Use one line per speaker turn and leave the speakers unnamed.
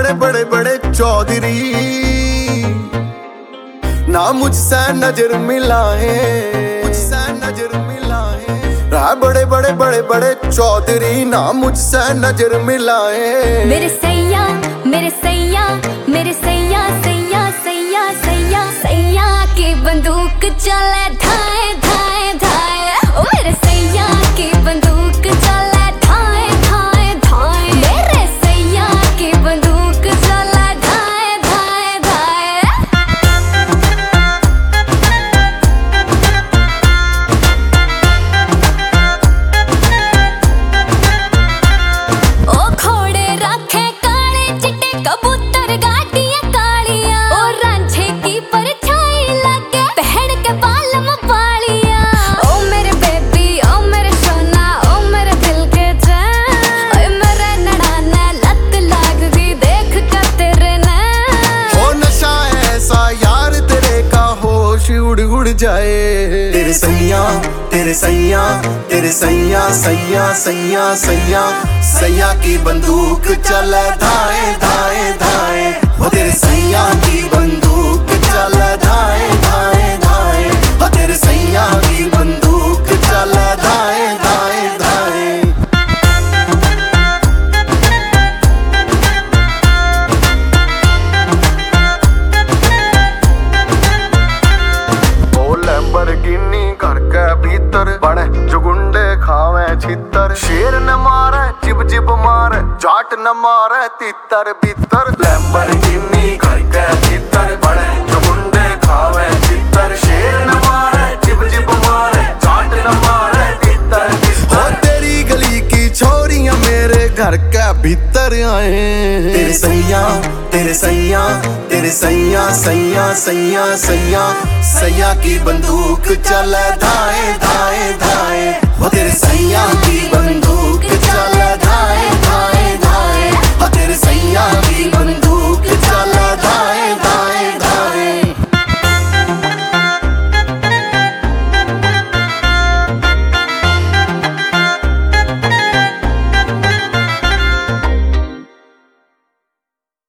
बड़े बड़े बड़े चौधरी ना मुझसे नजर मिलाए, मुझसे नजर मिलाए। रहा बड़े बड़े बड़े बड़े चौधरी ना मुझसे नजर मिलाए।
मेरे सैया मेरे सैया मेरे सैया सैया सैया सैया सैया की बंदूक चले धाए धाए धाए। ओ मेरे सैया की बंदूक चले धाए धाए धाए। मेरे सैया की बंदूक चले धाए धाए धाए। ओ घोड़े राखे काले चिट्टे कबूतर गाटियां कालियां। ओ रांझे की परछाई लगे पहन के बालम वालियां। ओ मेरे बेबी ओ मेरे सोना ओ मेरे दिल के चैन। ओए मेरे नैना लत लाग दी देख के तेरे नैन।
हो नशा ऐसा यार तेरे का होश उड़ उड़ जाए। तेरे सैया तेरे सैया तेरे सैया सैया सैया सैया सैया की बंदूक चले धाए धाए धाए। हो तेरे सैया की बंदूक चले धाए धाए धाए। हो तेरे सैया की बंदूक चले धाए धाए धाए। ओ लैम्बोर्गिनी घर के भीतर बने जो गुंडे खावे छितर। शेर न मारे जिब जिब मारे जाट न मारे तितर बितर। लैम्बोर्गिनी घर के भीतर बने जो गुंडे खावे छितर। शेर न मारे जिब जिब मारे जाट न मारे तितर बितर। ओ तेरी गली की छोरियां मेरे घर के भीतर आए। तेरे सैया तेरे सैया तेरे सैया सैया सैया सैया सैया की बंदूक चले धाए धाए धाए। हो तेरे सैया